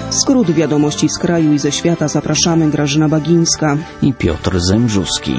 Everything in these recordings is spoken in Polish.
Skrót wiadomości z kraju i ze świata. Zapraszamy, Grażyna Bagińska i Piotr Zembrzuski.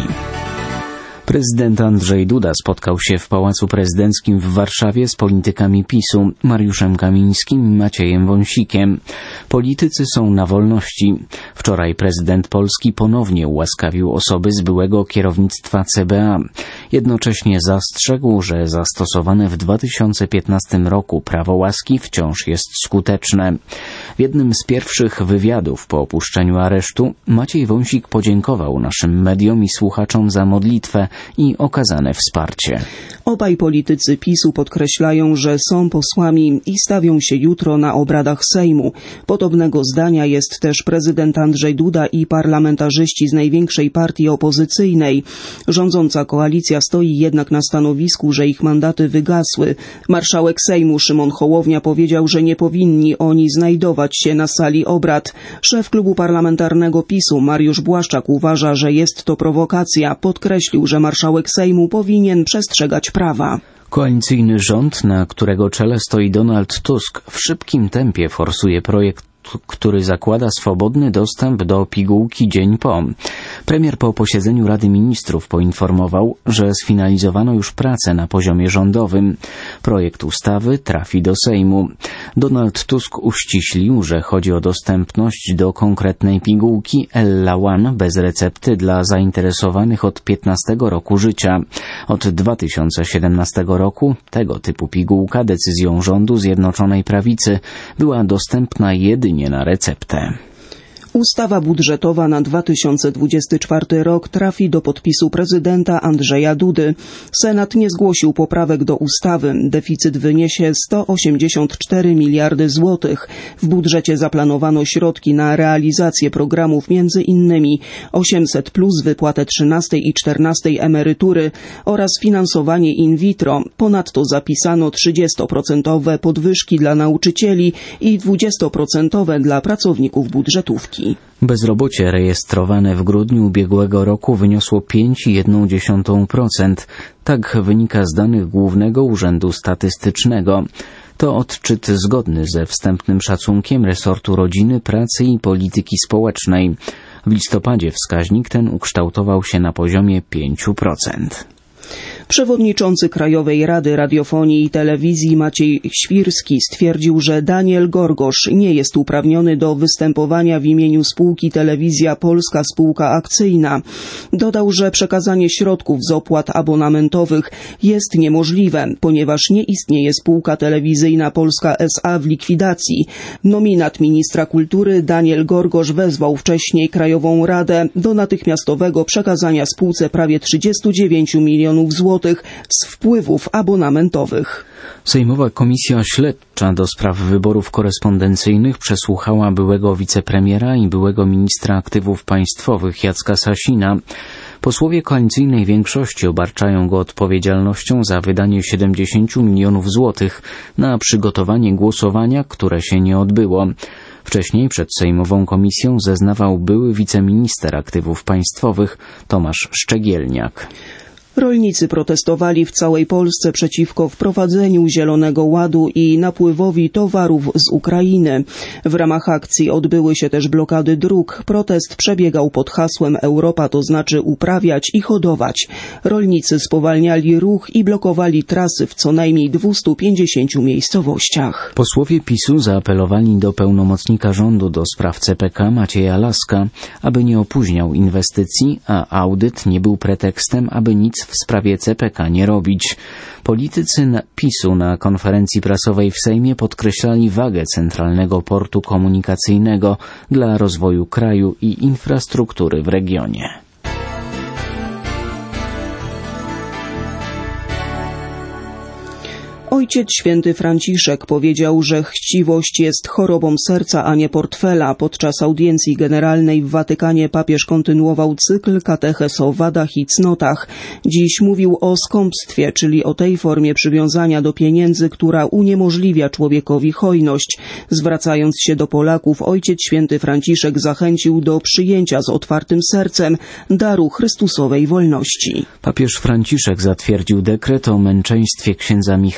Prezydent Andrzej Duda spotkał się w Pałacu Prezydenckim w Warszawie z politykami PiS-u, Mariuszem Kamińskim i Maciejem Wąsikiem. Politycy są na wolności. Wczoraj prezydent Polski ponownie ułaskawił osoby z byłego kierownictwa CBA. Jednocześnie zastrzegł, że zastosowane w 2015 roku prawo łaski wciąż jest skuteczne. W jednym z pierwszych wywiadów po opuszczeniu aresztu Maciej Wąsik podziękował naszym mediom i słuchaczom za modlitwę i okazane wsparcie. Obaj politycy PiS-u podkreślają, że są posłami i stawią się jutro na obradach Sejmu. Podobnego zdania jest też prezydent Andrzej Duda i parlamentarzyści z największej partii opozycyjnej. Rządząca koalicja stoi jednak na stanowisku, że ich mandaty wygasły. Marszałek Sejmu Szymon Hołownia powiedział, że nie powinni oni znajdować się na sali obrad. Szef klubu parlamentarnego PiS-u Mariusz Błaszczak uważa, że jest to prowokacja. Podkreślił, że marszałek Sejmu powinien przestrzegać prawa. Koalicyjny rząd, na którego czele stoi Donald Tusk, w szybkim tempie forsuje projekt, który zakłada swobodny dostęp do pigułki dzień po. Premier po posiedzeniu Rady Ministrów poinformował, że sfinalizowano już pracę na poziomie rządowym. Projekt ustawy trafi do Sejmu. Donald Tusk uściślił, że chodzi o dostępność do konkretnej pigułki Ella One bez recepty dla zainteresowanych od 15 roku życia. Od 2017 roku tego typu pigułka decyzją rządu Zjednoczonej Prawicy była dostępna jedynie na receptę. Ustawa budżetowa na 2024 rok trafi do podpisu prezydenta Andrzeja Dudy. Senat nie zgłosił poprawek do ustawy. Deficyt wyniesie 184 miliardy złotych. W budżecie zaplanowano środki na realizację programów m.in. 800+, wypłatę 13 i 14 emerytury oraz finansowanie in vitro. Ponadto zapisano 30% podwyżki dla nauczycieli i 20% dla pracowników budżetówki. Bezrobocie rejestrowane w grudniu ubiegłego roku wyniosło 5,1%. Tak wynika z danych Głównego Urzędu Statystycznego. To odczyt zgodny ze wstępnym szacunkiem resortu Rodziny, Pracy i Polityki Społecznej. W listopadzie wskaźnik ten ukształtował się na poziomie 5%. Przewodniczący Krajowej Rady Radiofonii i Telewizji Maciej Świrski stwierdził, że Daniel Gorgosz nie jest uprawniony do występowania w imieniu spółki Telewizja Polska Spółka Akcyjna. Dodał, że przekazanie środków z opłat abonamentowych jest niemożliwe, ponieważ nie istnieje spółka telewizyjna Polska S.A. w likwidacji. Nominat ministra kultury Daniel Gorgosz wezwał wcześniej Krajową Radę do natychmiastowego przekazania spółce prawie 39 milionów złotych z wpływów abonamentowych. Sejmowa Komisja Śledcza do spraw wyborów korespondencyjnych przesłuchała byłego wicepremiera i byłego ministra aktywów państwowych Jacka Sasina. Posłowie koalicyjnej większości obarczają go odpowiedzialnością za wydanie 70 milionów złotych na przygotowanie głosowania, które się nie odbyło. Wcześniej przed Sejmową Komisją zeznawał były wiceminister aktywów państwowych Tomasz Szczegielniak. Rolnicy protestowali w całej Polsce przeciwko wprowadzeniu Zielonego Ładu i napływowi towarów z Ukrainy. W ramach akcji odbyły się też blokady dróg. Protest przebiegał pod hasłem Europa to znaczy uprawiać i hodować. Rolnicy spowalniali ruch i blokowali trasy w co najmniej 250 miejscowościach. Posłowie PiS-u zaapelowali do pełnomocnika rządu do spraw CPK Macieja Laska, aby nie opóźniał inwestycji, a audyt nie był pretekstem, aby nic w sprawie CPK nie robić. Politycy PiS-u na konferencji prasowej w Sejmie podkreślali wagę Centralnego Portu Komunikacyjnego dla rozwoju kraju i infrastruktury w regionie. Ojciec Święty Franciszek powiedział, że chciwość jest chorobą serca, a nie portfela. Podczas audiencji generalnej w Watykanie papież kontynuował cykl kateches o wadach i cnotach. Dziś mówił o skąpstwie, czyli o tej formie przywiązania do pieniędzy, która uniemożliwia człowiekowi hojność. Zwracając się do Polaków, Ojciec Święty Franciszek zachęcił do przyjęcia z otwartym sercem daru Chrystusowej wolności. Papież Franciszek zatwierdził dekret o męczeństwie księdza Michała Rapkowskiego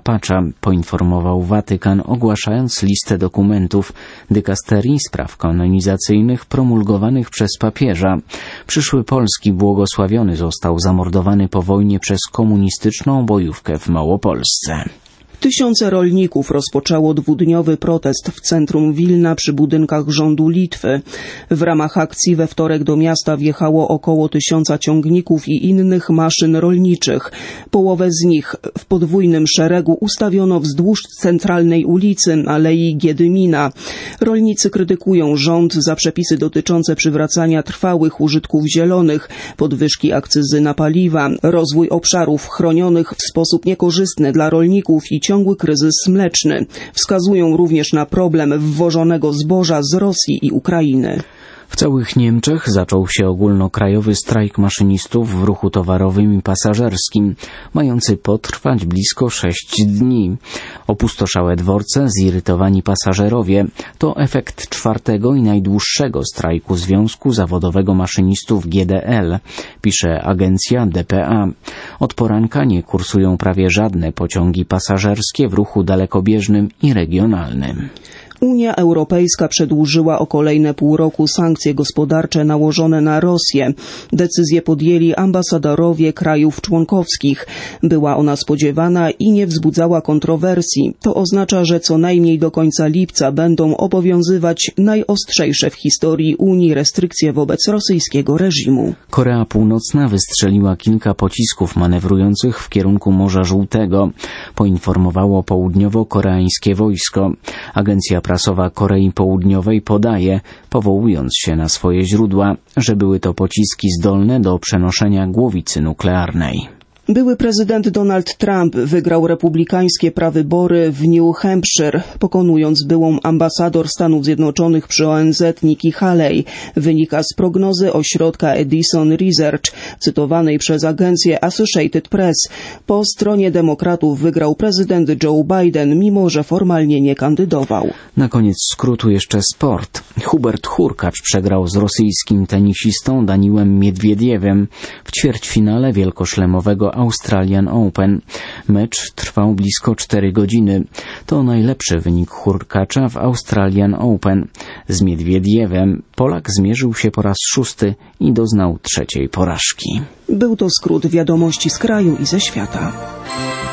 Carapaccia, poinformował Watykan, ogłaszając listę dokumentów dykasterii spraw kanonizacyjnych promulgowanych przez papieża. Przyszły polski błogosławiony został zamordowany po wojnie przez komunistyczną bojówkę w Małopolsce. Tysiące rolników rozpoczęło dwudniowy protest w centrum Wilna przy budynkach rządu Litwy. W ramach akcji we wtorek do miasta wjechało około 1000 ciągników i innych maszyn rolniczych. Połowę z nich w podwójnym szeregu ustawiono wzdłuż centralnej ulicy Alei Giedymina. Rolnicy krytykują rząd za przepisy dotyczące przywracania trwałych użytków zielonych, podwyżki akcyzy na paliwa, rozwój obszarów chronionych w sposób niekorzystny dla rolników i ciągły kryzys mleczny. Wskazują również na problem wwożonego zboża z Rosji i Ukrainy. W całych Niemczech zaczął się ogólnokrajowy strajk maszynistów w ruchu towarowym i pasażerskim, mający potrwać blisko 6 dni. Opustoszałe dworce, zirytowani pasażerowie to efekt 4. i najdłuższego strajku Związku Zawodowego Maszynistów GDL, pisze agencja dpa. Od poranka nie kursują prawie żadne pociągi pasażerskie w ruchu dalekobieżnym i regionalnym. Unia Europejska przedłużyła o kolejne pół roku sankcje gospodarcze nałożone na Rosję. Decyzję podjęli ambasadorowie krajów członkowskich. Była ona spodziewana i nie wzbudzała kontrowersji. To oznacza, że co najmniej do końca lipca będą obowiązywać najostrzejsze w historii Unii restrykcje wobec rosyjskiego reżimu. Korea Północna wystrzeliła kilka pocisków manewrujących w kierunku Morza Żółtego, poinformowało południowo-koreańskie wojsko. Agencja prasowa Korei Południowej podaje, powołując się na swoje źródła, że były to pociski zdolne do przenoszenia głowicy nuklearnej. Były prezydent Donald Trump wygrał republikańskie prawybory w New Hampshire, pokonując byłą ambasador Stanów Zjednoczonych przy ONZ Nikki Haley. Wynika z prognozy ośrodka Edison Research, cytowanej przez agencję Associated Press. Po stronie demokratów wygrał prezydent Joe Biden, mimo że formalnie nie kandydował. Na koniec skrótu jeszcze sport. Hubert Hurkacz przegrał z rosyjskim tenisistą Daniłem Miedwiediewem w ćwierćfinale wielkoszlemowego Australian Open. Mecz trwał blisko 4 godziny. To najlepszy wynik Hurkacza w Australian Open. Z Miedwiediewem Polak zmierzył się po raz 6. i doznał 3. porażki. Był to skrót wiadomości z kraju i ze świata.